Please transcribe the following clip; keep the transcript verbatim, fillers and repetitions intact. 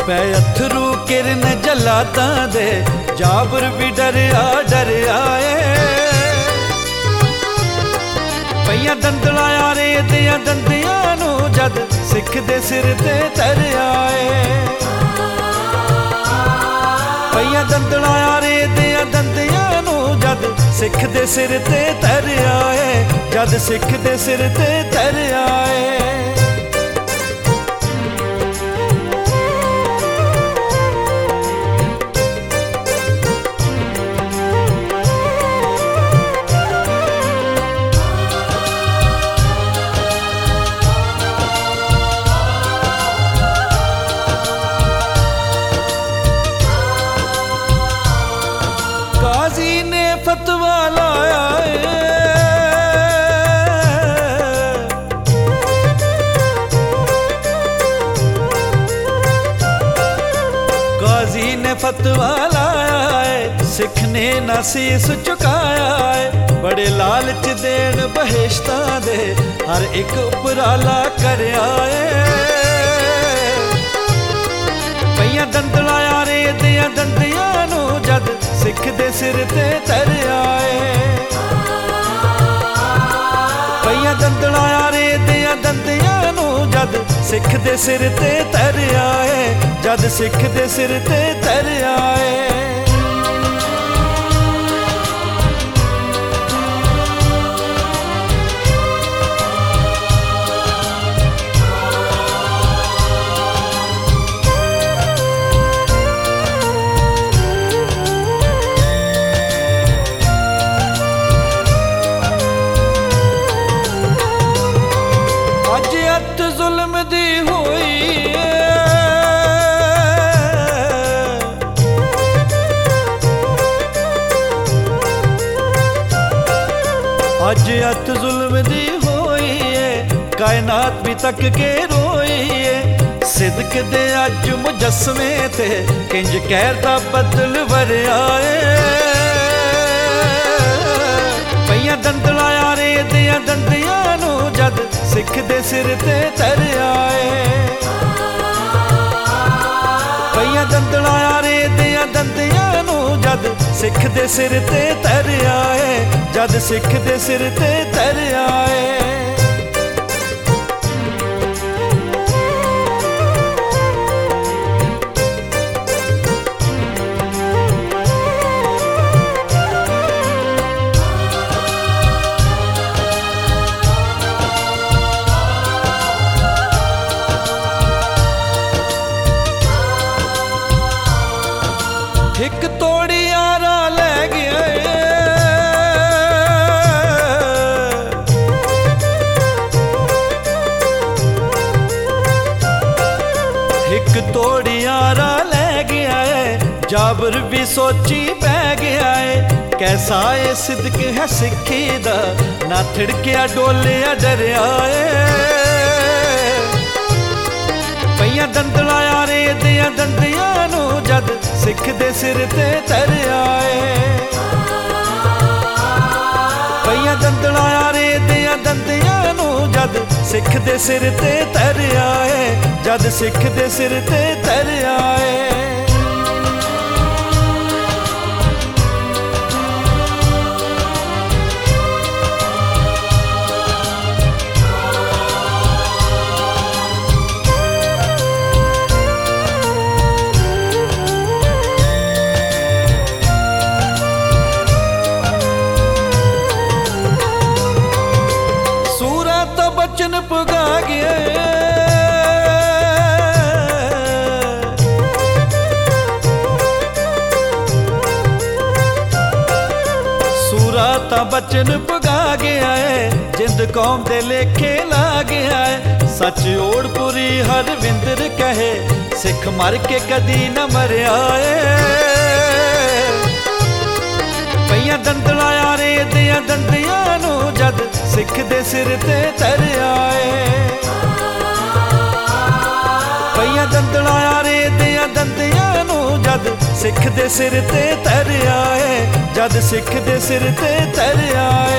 ਪੈ ਅਥਰੂ ਕਿਰਨ ਜਲਾਦਾਂ ਦੇ ਜਾਬਰ ਵੀ ਡਰਿਆ ਡਰਿਆ ਏ ਪਈਆਂ ਦੰਦਲਾਂ ਯਾਰੇ ਦਿਆਂ ਦੰਦੀਆਂ ਨੂੰ ਜਦ ਸਿੱਖ ਦੇ ਸਿਰ ਤੇ ਧਰਿਆ ਏ ਪਈਆਂ ਦੰਦਲਾਂ ਯਾਰੇ ਦਿਆਂ ਦੰਦੀਆਂ ਨੂੰ ਜਦ ਸਿੱਖ ਦੇ ਸਿਰ ਤੇ ਧਰਿਆ ਏ ਜਦ ਸਿੱਖ ਦੇ ਸਿਰ ਤੇ ਧਰਿਆ ਏ ਕਾਜ਼ੀ ਨੇ ਫਤਵਾ ਲਾਇਆ ਏ ਕਾਜ਼ੀ ਨੇ ਫਤਵਾ ਲਾਇਆ ਏ ਸਿੱਖ ਨੇ ਨਾ ਸੀਸ ਝੁਕਾਇਆ ਏ ਬੜੇ ਲਾਲਚ ਦੇਣ ਬਹਿਸ਼ਤਾਂ ਦੇ ਹਰ ਇੱਕ ਉਪਰਾਲਾ ਕਰਿਆ ਏ ਪਈਆਂ ਦੰਦਲਾਂ ਯਾਰੇ ਦਿਆਂ ਦੰਦੀਆਂ ਨੂੰ ਜਦ ਸਿੱਖ ਦੇ ਸਿਰ ਤੇ ਧਰਿਆ ਏ ਪਈਆਂ ਦੰਦਲਾਂ ਯਾਰੇ ਦਿਆਂ ਦੰਦੀਆਂ ਨੂੰ ਜਦ ਸਿੱਖ ਦੇ ਸਿਰ ਤੇ ਧਰਿਆ ਏ ਜਦ ਸਿੱਖ ਦੇ ਸਿਰ ਤੇ ਧਰਿਆ ਏ ਜ਼ੁਲਮ ਦੀ ਹੋਈ ਅੱਜ ਅੱਤ ਜ਼ੁਲਮ ਦੀ ਹੋਈ ਏ ਕਾਇਨਾਤ ਵੀ ਤੱਕ ਕੇ ਰੋਈ ਏ ਸਿਦਕ ਦੇ ਅੱਜ ਮੁਜੱਸਮੇ ਤੇ ਕਿੰਜ ਕਹਿਰ ਦਾ ਬਦਲ ਵਰਿਆ ਏ ਪਈਆਂ ਦੰਦਲਾਂ ਯਾਰੇ ਦਿਆਂ ਦੰਦੀਆਂ ਨੂੰ ਜਦ ਸਿੱਖ ਦੇ ਸਿਰ ਤੇ ਧਰਿਆ ਏ ਪਈਆਂ ਦੰਦਲਾਂ ਯਾਰੇ ਦਿਆਂ ਦੰਦੀਆਂ ਨੂੰ ਜਦ ਸਿੱਖ ਦੇ ਸਿਰ ਤੇ ਧਰਿਆ ਏ ਜਦ ਸਿੱਖ ਦੇ ਸਿਰ ਤੇ ਧਰਿਆ ਏ ਇੱਕ ਤੋੜੀ ਯਾਰਾ ਲੈ ਗਿਆ ਇੱਕ ਤੋੜੀ ਯਾਰਾ ਲੈ ਗਿਆ ਏ ਜਾਬਰ ਵੀ ਸੋਚੀ ਪੈ ਗਿਆ ਏ ਕੈਸਾ ਏ ਸਿਦਕ ਹੈ ਸਿੱਖੀ ਦਾ ਨਾ ਥਿੜਕਿਆ ਡੋਲਿਆ ਡਰਿਆ ਏ ਪਈਆਂ ਦੰਦਲਾਂ ਯਾਰੇ ਦਿਆਂ ਦੰਦੀਆਂ ਨੂੰ ਜਦ ਸਿੱਖ ਦੇ ਸਿਰ ਤੇ ਧਰਿਆ ਏ ਪਈਆਂ ਦੰਦਲਾਂ ਯਾਰੇ ਦਿਆਂ ਦੰਦੀਆਂ ਨੂੰ ਜਦ ਸਿੱਖ ਦੇ ਸਿਰ ਤੇ ਧਰਿਆ ਏ ਜਦ ਸਿੱਖ ਦੇ ਸਿਰ ਤੇ ਧਰਿਆ ਏ ਬਚਨ ਪੁਗਾ ਗਿਆ ਸੂਰਾ ਤਾਂ ਬਚਨ ਪੁਗਾ ਗਿਆ ਏ ਜਿੰਦ ਕੌਮ ਦੇ ਲੇਖੇ ਲਾ ਗਿਆ ਏ ਸੱਚ ਓੜਪੁਰੀ ਹਰਵਿੰਦਰ ਕਹੇ ਸਿੱਖ ਮਰ ਕੇ ਕਦੀ ਨਾ ਮਰਿਆ ਏ ਪਈਆਂ ਦੰਦਲਾਂ ਯਾਰੇ ਦਿਆਂ ਦੰਦੀਆਂ ਨੂੰ ਜਦ ਸਿੱਖ ਦੇ ਸਿਰ ਤੇ ਧਰਿਆ ਏ ਪਈਆਂ ਦੰਦਲਾਂ ਯਾਰੇ ਦਿਆਂ ਦੰਦੀਆਂ ਨੂੰ ਜਦ ਸਿੱਖ ਦੇ ਸਿਰ ਤੇ ਧਰਿਆ ਏ ਜਦ ਸਿੱਖ ਦੇ ਸਿਰ ਤੇ ਧਰਿਆ ਏ